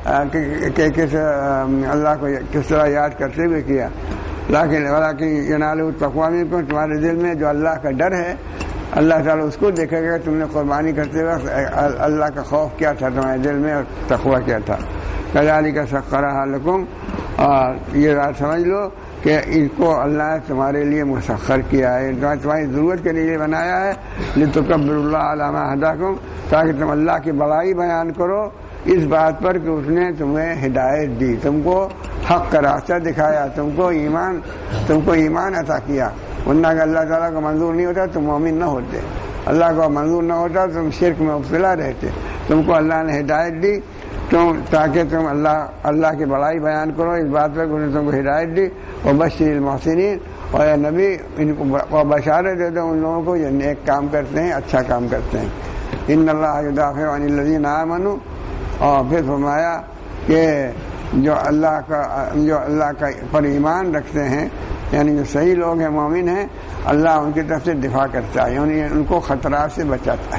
Speaker 2: کہ کس اللہ کو کس طرح یاد کرتے ہوئے کیا. لیکن ینال التقویٰ منکم، تمہارے دل میں جو اللہ کا ڈر ہے اللہ تعالیٰ اس کو دیکھے گا. تم نے قربانی کرتے وقت اللہ کا خوف کیا تھا تمہارے دل میں اور تقویٰ کیا تھا. کذالک سخرھا لکم، اور یہ بات سمجھ لو کہ ان کو اللہ نے تمہارے لیے مسخر کیا ہے، تمہاری ضرورت کے لیے بنایا ہے. لتکبروا اللہ علی ما ھداکم، تاکہ تم اللہ کی بڑائی بیان کرو اس بات پر کہ اس نے تمہیں ہدایت دی، تم کو حق کا راستہ دکھایا، تم کو ایمان عطا کیا. ورنہ کہ اللہ تعالیٰ کو منظور نہیں ہوتا تم مومن نہ ہوتے، اللہ کو منظور نہ ہوتا تم شرک میں مبتلا رہتے. تم کو اللہ نے ہدایت دی تاکہ تم اللہ کی بڑائی بیان کرو اس بات پر کہ اس نے تم کو ہدایت دی. وبشر المحسنین، اور اے نبی ان کو بشارت دے دو ان لوگوں کو جو نیک کام کرتے ہیں، اچھا کام کرتے ہیں. ان اللہ یدافع عن الذین آمنوا، اور پھر فرمایا کہ جو اللہ کا پر ایمان رکھتے ہیں، یعنی جو صحیح لوگ ہیں، مومن ہیں، اللہ ان کی طرف سے دفاع کرتا ہے، یعنی ان کو خطرات سے بچاتا ہے.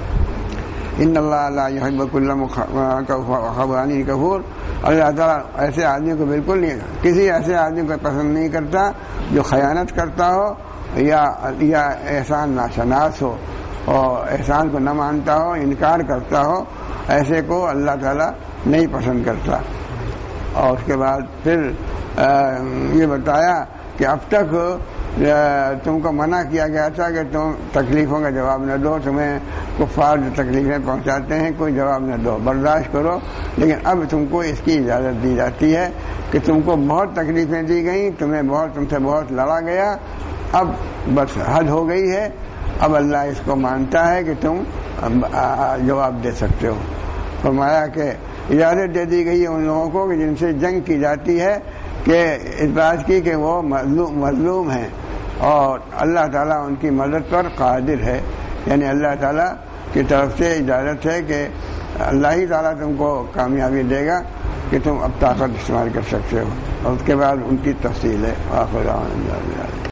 Speaker 2: ان اللہ لا یحب کل خوان کفور، اللہ تعالیٰ ایسے آدمی کو بالکل نہیں، کسی ایسے آدمی کو پسند نہیں کرتا جو خیانت کرتا ہو یا احسان ناشناس ہو اور احسان کو نہ مانتا ہو، انکار کرتا ہو. ایسے کو اللہ تعالیٰ نہیں پسند کرتا. اور اس کے بعد پھر یہ بتایا کہ اب تک تم کو منع کیا گیا تھا کہ تم تکلیفوں کا جواب نہ دو، تمہیں کفار جو تکلیفیں پہنچاتے ہیں کوئی جواب نہ دو، برداشت کرو. لیکن اب تم کو اس کی اجازت دی جاتی ہے کہ تم کو بہت تکلیفیں دی گئیں، تم سے بہت لڑا گیا، اب بس حد ہو گئی ہے. اب اللہ اس کو مانتا ہے کہ تم جواب دے سکتے ہو. فرمایا کہ اجازت دے دی گئی ہے ان لوگوں کو کہ جن سے جنگ کی جاتی ہے کہ اس بات کی کہ وہ مظلوم ہیں، اور اللہ تعالیٰ ان کی مدد پر قادر ہے. یعنی اللہ تعالیٰ کی طرف سے اجازت ہے کہ اللہ ہی تعالیٰ تم کو کامیابی دے گا کہ تم اب طاقت استعمال کر سکتے ہو. اور اس کے بعد ان کی تفصیل ہے.